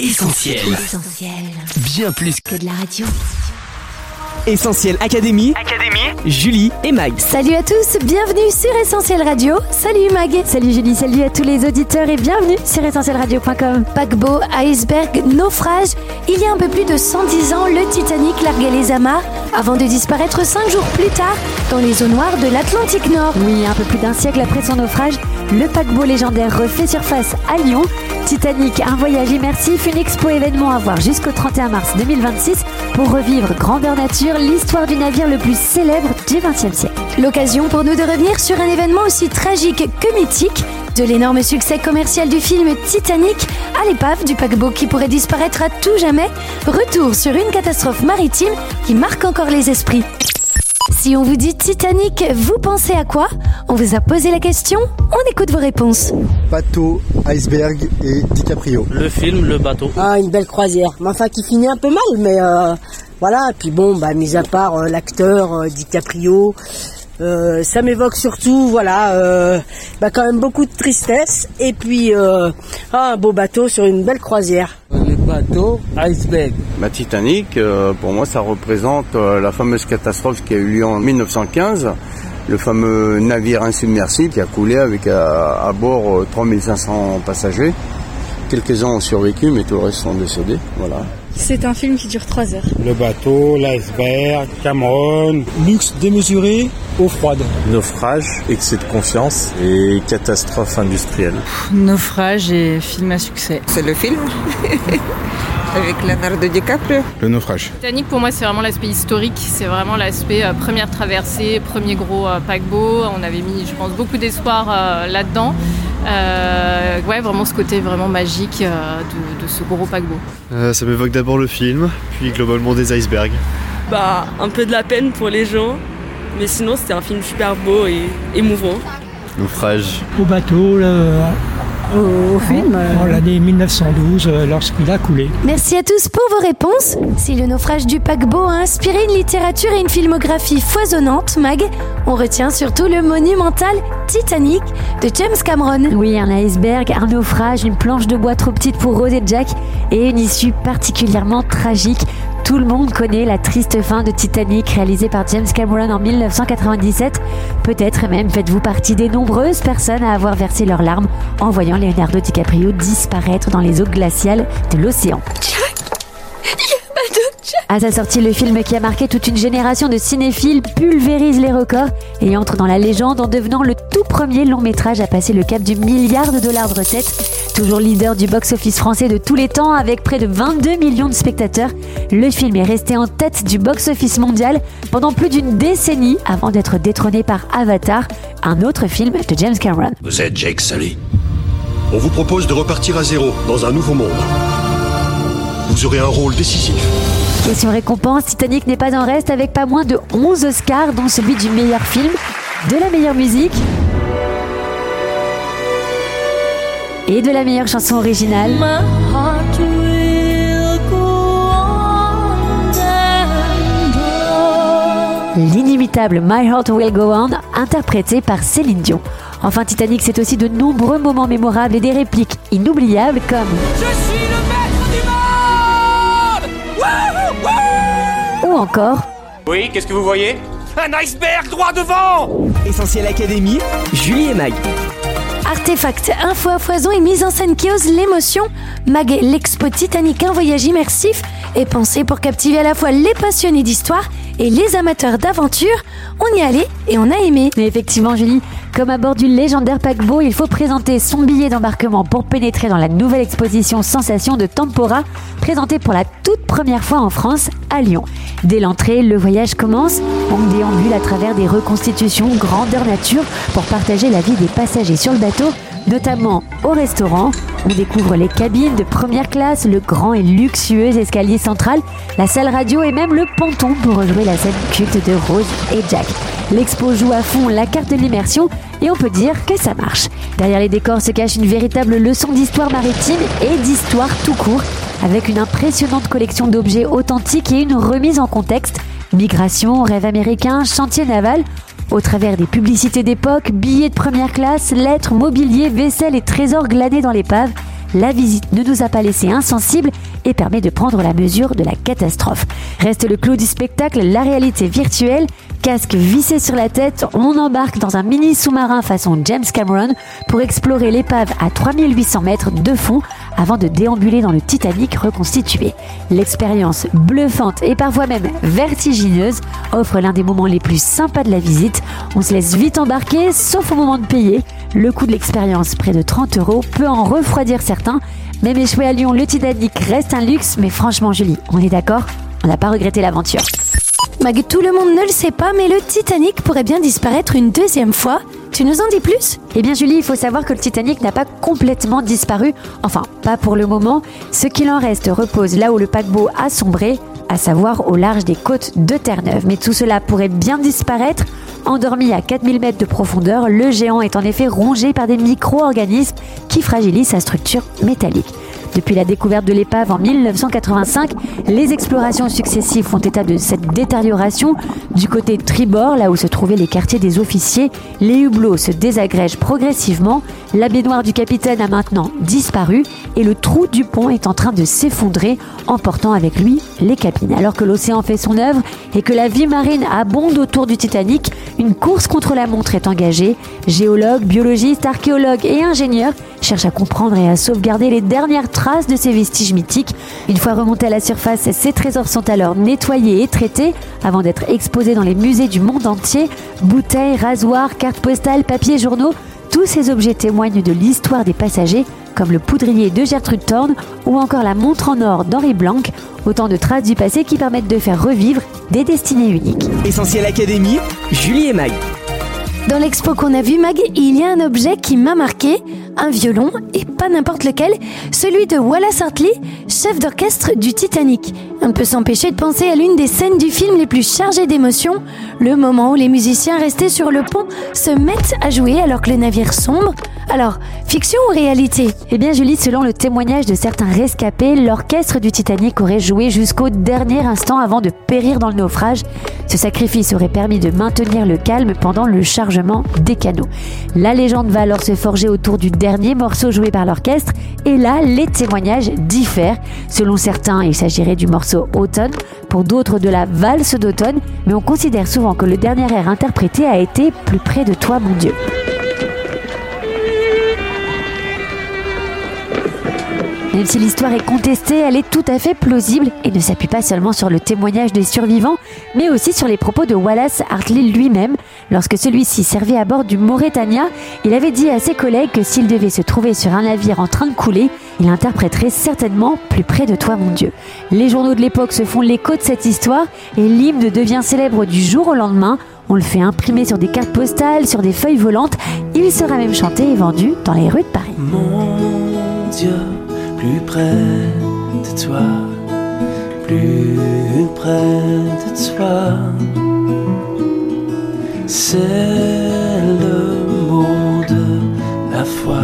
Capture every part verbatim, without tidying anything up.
Essentiel. Essentiel. Bien plus que de la radio. Essentiel Académie. Académie. Julie et Mag. Salut à tous, bienvenue sur Essentiel Radio. Salut Mag. Salut Julie, salut à tous les auditeurs et bienvenue sur essentiel radio point com. Paquebot, iceberg, naufrage. Il y a un peu plus de cent dix ans, le Titanic larguait les amarres avant de disparaître cinq jours plus tard dans les eaux noires de l'Atlantique Nord. Oui, un peu plus d'un siècle après son naufrage, le paquebot légendaire refait surface à Lyon. Titanic, un voyage immersif, une expo événement à voir jusqu'au trente et un mars deux mille vingt-six pour revivre grandeur nature l'histoire du navire le plus célèbre du vingtième siècle. L'occasion pour nous de revenir sur un événement aussi tragique que mythique, de l'énorme succès commercial du film Titanic à l'épave du paquebot qui pourrait disparaître à tout jamais. Retour sur une catastrophe maritime qui marque encore les esprits. Si on vous dit Titanic, vous pensez à quoi? On vous a posé la question, on écoute vos réponses. Bateau, iceberg et DiCaprio. Le film, le bateau. Ah, une belle croisière. Mais enfin, qui finit un peu mal, mais euh, voilà. Et puis bon, bah, mis à part euh, l'acteur euh, DiCaprio, euh, ça m'évoque surtout, voilà, euh, bah, quand même beaucoup de tristesse. Et puis, euh, ah, un beau bateau sur une belle croisière. Le bateau, iceberg. Bah, Titanic, euh, pour moi, ça représente euh, la fameuse catastrophe qui a eu lieu en mille neuf cent quinze. Le fameux navire insubmersible qui a coulé avec à, à bord euh, trois mille cinq cents passagers. Quelques-uns ont survécu, mais tout le reste sont décédés. Voilà. C'est un film qui dure trois heures. Le bateau, l'iceberg, Cameron. Luxe démesuré, eau froide. Naufrage, excès de confiance et catastrophe industrielle. Naufrage et film à succès. C'est le film avec Leonardo DiCaprio. Le naufrage. Titanic, pour moi, c'est vraiment l'aspect historique. C'est vraiment l'aspect euh, première traversée, premier gros euh, paquebot. On avait mis, je pense, beaucoup d'espoir euh, là-dedans. Euh, ouais, vraiment ce côté vraiment magique euh, de, de ce gros paquebot. Euh, ça m'évoque d'abord le film, puis globalement des icebergs. Bah, un peu de la peine pour les gens, mais sinon c'était un film super beau et émouvant. Naufrage. Au bateau, là, au, au film en l'année mille neuf cent douze, lorsqu'il a coulé. Merci à tous pour vos réponses. Si le naufrage du paquebot a inspiré une littérature et une filmographie foisonnante, Mag, on retient surtout le monumental Titanic de James Cameron. Oui, un iceberg, un naufrage, une planche de bois trop petite pour Rose et Jack et une issue particulièrement tragique. Tout le monde connaît la triste fin de Titanic réalisée par James Cameron en mille neuf cent quatre-vingt-dix-sept. Peut-être même faites-vous partie des nombreuses personnes à avoir versé leurs larmes en voyant Leonardo DiCaprio disparaître dans les eaux glaciales de l'océan. À sa sortie, le film qui a marqué toute une génération de cinéphiles pulvérise les records et entre dans la légende en devenant le tout premier long métrage à passer le cap du milliard de dollars de recettes. Toujours leader du box-office français de tous les temps avec près de vingt-deux millions de spectateurs, le film est resté en tête du box-office mondial pendant plus d'une décennie avant d'être détrôné par Avatar, un autre film de James Cameron. Vous êtes Jake Sully. On vous propose de repartir à zéro dans un nouveau monde. Vous aurez un rôle décisif. Question récompense, Titanic n'est pas en reste avec pas moins de onze Oscars, dont celui du meilleur film, de la meilleure musique et de la meilleure chanson originale. L'inimitable My Heart Will Go On, interprété par Céline Dion. Enfin, Titanic, c'est aussi de nombreux moments mémorables et des répliques inoubliables comme « Je suis le maître du monde !» Ou encore « Oui, qu'est-ce que vous voyez ? Un iceberg droit devant !» Essentiel Académie, Julie et Mag. Artefact, info à foison et mise en scène qui ose l'émotion. Mag, l'expo Titanic, un voyage immersif est pensé pour captiver à la fois les passionnés d'histoire et les amateurs d'aventure. On y est allé et on a aimé. Mais effectivement, Julie, comme à bord du légendaire paquebot, il faut présenter son billet d'embarquement pour pénétrer dans la nouvelle exposition Sensations de Tempora, présentée pour la toute première fois en France, à Lyon. Dès l'entrée, le voyage commence. On déambule à travers des reconstitutions grandeur nature pour partager la vie des passagers sur le bateau, notamment au restaurant. On découvre les cabines de première classe, le grand et luxueux escalier central, la salle radio et même le ponton pour rejouer la scène culte de Rose et Jack. L'expo joue à fond la carte de l'immersion et on peut dire que ça marche. Derrière les décors se cache une véritable leçon d'histoire maritime et d'histoire tout court, avec une impressionnante collection d'objets authentiques et une remise en contexte. Migration, rêve américain, chantier naval. Au travers des publicités d'époque, billets de première classe, lettres, mobilier, vaisselle et trésors glanés dans l'épave, la visite ne nous a pas laissé insensibles et permet de prendre la mesure de la catastrophe. Reste le clou du spectacle, la réalité virtuelle. Casque vissé sur la tête, on embarque dans un mini sous-marin façon James Cameron pour explorer l'épave à trois mille huit cents mètres de fond avant de déambuler dans le Titanic reconstitué. L'expérience bluffante et parfois même vertigineuse offre l'un des moments les plus sympas de la visite. On se laisse vite embarquer, sauf au moment de payer. Le coût de l'expérience, près de trente euros, peut en refroidir certains. Même échoué à Lyon, le Titanic reste un luxe, mais franchement Julie, on est d'accord ? On n'a pas regretté l'aventure. Mag, tout le monde ne le sait pas, mais le Titanic pourrait bien disparaître une deuxième fois. Tu nous en dis plus ? Eh bien Julie, il faut savoir que le Titanic n'a pas complètement disparu. Enfin, pas pour le moment. Ce qu'il en reste repose là où le paquebot a sombré, à savoir au large des côtes de Terre-Neuve. Mais tout cela pourrait bien disparaître. Endormi à quatre mille mètres de profondeur, le géant est en effet rongé par des micro-organismes qui fragilisent sa structure métallique. Depuis la découverte de l'épave en mille neuf cent quatre-vingt-cinq, les explorations successives font état de cette détérioration. Du côté tribord, là où se trouvaient les quartiers des officiers, les hublots se désagrègent progressivement. La baignoire du capitaine a maintenant disparu et le trou du pont est en train de s'effondrer, emportant avec lui les cabines. Alors que l'océan fait son œuvre et que la vie marine abonde autour du Titanic, une course contre la montre est engagée. Géologues, biologistes, archéologues et ingénieurs cherchent à comprendre et à sauvegarder les dernières traces de ces vestiges mythiques. Une fois remontés à la surface, ces trésors sont alors nettoyés et traités avant d'être exposés dans les musées du monde entier. Bouteilles, rasoirs, cartes postales, papiers, journaux, tous ces objets témoignent de l'histoire des passagers, comme le poudrier de Gertrude Thorne ou encore la montre en or d'Henri Blanc, autant de traces du passé qui permettent de faire revivre des destinées uniques. Essentiel Académie, Julie et Mag. Dans l'expo qu'on a vu, Mag, il y a un objet qui m'a marqué, un violon, et pas n'importe lequel, celui de Wallace Hartley, chef d'orchestre du Titanic. On peut s'empêcher de penser à l'une des scènes du film les plus chargées d'émotions, le moment où les musiciens restés sur le pont se mettent à jouer alors que le navire sombre. Alors, fiction ou réalité ? Eh bien Julie, selon le témoignage de certains rescapés, l'orchestre du Titanic aurait joué jusqu'au dernier instant avant de périr dans le naufrage. Ce sacrifice aurait permis de maintenir le calme pendant le chargement des canots. La légende va alors se forger autour du dernier morceau joué par l'orchestre, et là, les témoignages diffèrent. Selon certains, il s'agirait du morceau Automne, pour d'autres de la valse d'automne, mais on considère souvent que le dernier air interprété a été Plus près de toi, mon Dieu. Même si l'histoire est contestée, elle est tout à fait plausible et ne s'appuie pas seulement sur le témoignage des survivants, mais aussi sur les propos de Wallace Hartley lui-même. Lorsque celui-ci servait à bord du Mauretania, il avait dit à ses collègues que s'il devait se trouver sur un navire en train de couler, il interpréterait certainement Plus près de toi, mon Dieu. Les journaux de l'époque se font l'écho de cette histoire et l'hymne devient célèbre du jour au lendemain. On le fait imprimer sur des cartes postales, sur des feuilles volantes. Il sera même chanté et vendu dans les rues de Paris. Mon Dieu, plus près de toi, plus près de toi, c'est le mot de la foi,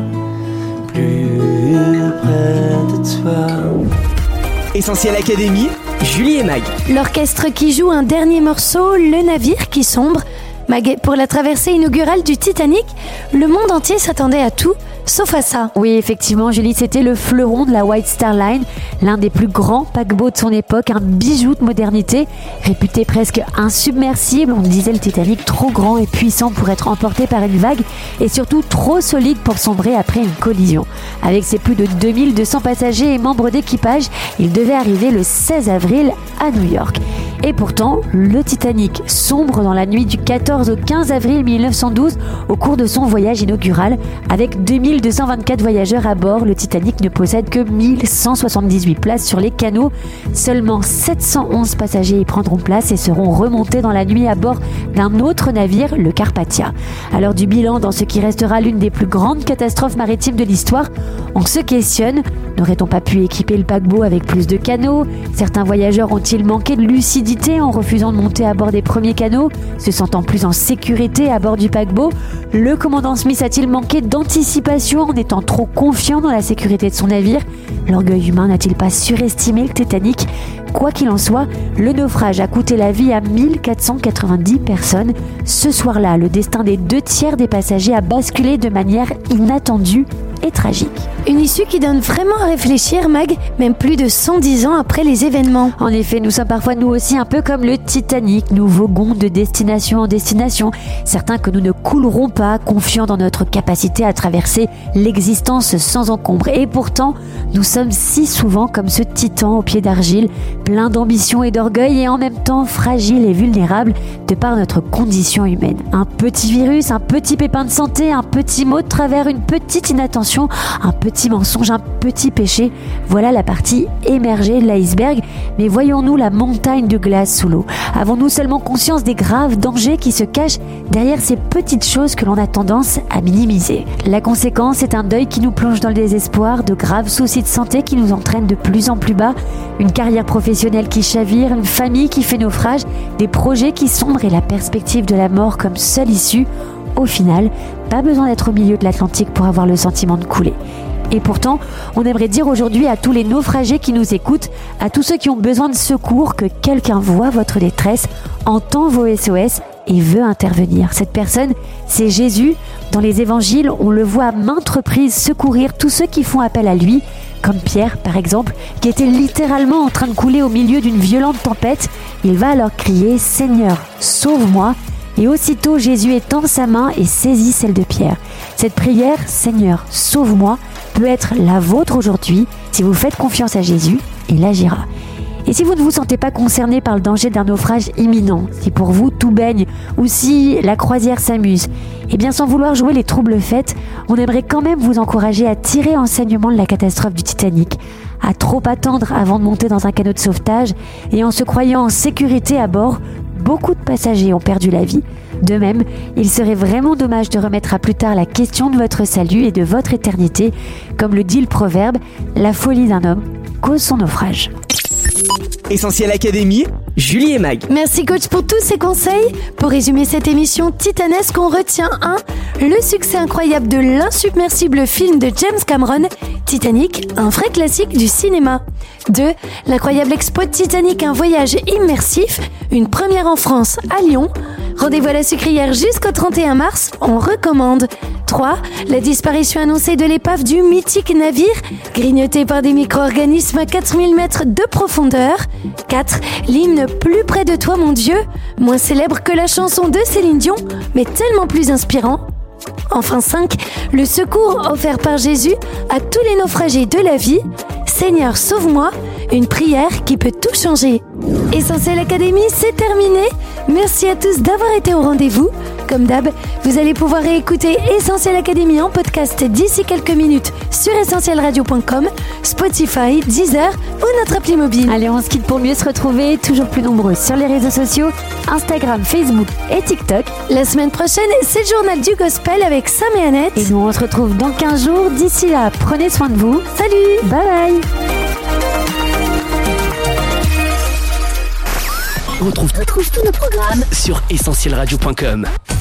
plus près de toi. Essentiel Académie, Julie et Mag. L'orchestre qui joue un dernier morceau, le navire qui sombre. Mag, pour la traversée inaugurale du Titanic, le monde entier s'attendait à tout, sauf à ça. Oui, effectivement, Julie, c'était le fleuron de la White Star Line, l'un des plus grands paquebots de son époque, un bijou de modernité, réputé presque insubmersible. On disait le Titanic trop grand et puissant pour être emporté par une vague, et surtout trop solide pour sombrer après une collision. Avec ses plus de deux mille deux cents passagers et membres d'équipage, il devait arriver le seize avril à New York. Et pourtant, le Titanic sombre dans la nuit du quatorze au quinze avril mille neuf cent douze au cours de son voyage inaugural. Avec deux mille deux cent vingt-quatre voyageurs à bord, le Titanic ne possède que mille cent soixante-dix-huit places sur les canots. Seulement sept cent onze passagers y prendront place et seront remontés dans la nuit à bord d'un autre navire, le Carpathia. À l'heure du bilan, dans ce qui restera l'une des plus grandes catastrophes maritimes de l'histoire, on se questionne. N'aurait-on pas pu équiper le paquebot avec plus de canots ? Certains voyageurs ont-ils manqué de lucidité en refusant de monter à bord des premiers canots, se sentant plus en sécurité à bord du paquebot ? Le commandant Smith a-t-il manqué d'anticipation en étant trop confiant dans la sécurité de son navire ? L'orgueil humain n'a-t-il pas surestimé le Titanic ? Quoi qu'il en soit, le naufrage a coûté la vie à mille quatre cent quatre-vingt-dix personnes. Ce soir-là, le destin des deux tiers des passagers a basculé de manière inattendue et tragique. Une issue qui donne vraiment à réfléchir, Mag, même plus de cent dix ans après les événements. En effet, nous sommes parfois nous aussi un peu comme le Titanic, nous voguons de destination en destination, certains que nous ne coulerons pas, confiants dans notre capacité à traverser l'existence sans encombre. Et pourtant, nous sommes si souvent comme ce titan au pied d'argile, plein d'ambition et d'orgueil et en même temps fragile et vulnérable de par notre condition humaine. Un petit virus, un petit pépin de santé, un petit mot de travers, une petite inattention, un petit mensonge, un petit péché, voilà la partie émergée de l'iceberg. Mais voyons-nous la montagne de glace sous l'eau? Avons-nous seulement conscience des graves dangers qui se cachent derrière ces petites choses que l'on a tendance à minimiser? La conséquence est un deuil qui nous plonge dans le désespoir, de graves soucis de santé qui nous entraînent de plus en plus bas, une carrière professionnelle qui chavire, une famille qui fait naufrage, des projets qui sombrent et la perspective de la mort comme seule issue. Au final, pas besoin d'être au milieu de l'Atlantique pour avoir le sentiment de couler. Et pourtant, on aimerait dire aujourd'hui à tous les naufragés qui nous écoutent, à tous ceux qui ont besoin de secours, que quelqu'un voit votre détresse, entend vos S O S et veut intervenir. Cette personne, c'est Jésus. Dans les évangiles, on le voit à maintes reprises secourir tous ceux qui font appel à lui, comme Pierre par exemple, qui était littéralement en train de couler au milieu d'une violente tempête. Il va alors crier « Seigneur, sauve-moi !» Et aussitôt Jésus étend sa main et saisit celle de Pierre. Cette prière « Seigneur, sauve-moi » peut être la vôtre aujourd'hui si vous faites confiance à Jésus, il agira. Et si vous ne vous sentez pas concerné par le danger d'un naufrage imminent, si pour vous tout baigne ou si la croisière s'amuse, eh bien sans vouloir jouer les troubles faits, on aimerait quand même vous encourager à tirer enseignement de la catastrophe du Titanic, à trop attendre avant de monter dans un canot de sauvetage et en se croyant en sécurité à bord, beaucoup de passagers ont perdu la vie. De même, il serait vraiment dommage de remettre à plus tard la question de votre salut et de votre éternité, comme le dit le proverbe, la folie d'un homme cause son naufrage. Essentiel Académie, Julie et Mag. Merci coach pour tous ces conseils. Pour résumer cette émission titanesque, on retient un, le succès incroyable de l'insubmersible film de James Cameron, Titanic, un vrai classique du cinéma. deux. L'incroyable expo Titanic, un voyage immersif, une première en France à Lyon. Rendez-vous à la sucrière jusqu'au trente et un mars, on recommande. trois. La disparition annoncée de l'épave du mythique navire, grignoté par des micro-organismes à quatre mille mètres de profondeur. quatre. L'hymne Plus près de toi mon Dieu, moins célèbre que la chanson de Céline Dion, mais tellement plus inspirant. Enfin cinq. Le secours offert par Jésus à tous les naufragés de la vie. Seigneur, sauve-moi, une prière qui peut tout changer. Essentiel Académie, c'est terminé. Merci à tous d'avoir été au rendez-vous. Comme d'hab, vous allez pouvoir réécouter Essentiel Académie en podcast d'ici quelques minutes sur essentiel radio point com, Spotify, Deezer ou notre appli mobile. Allez, on se quitte pour mieux se retrouver, toujours plus nombreux sur les réseaux sociaux, Instagram, Facebook et TikTok. La semaine prochaine, c'est le journal du gospel avec Sam et Annette. Et nous, on se retrouve dans quinze jours. D'ici là, prenez soin de vous. Salut, bye bye. On retrouve, retrouve tous nos programmes sur essentiel radio point com.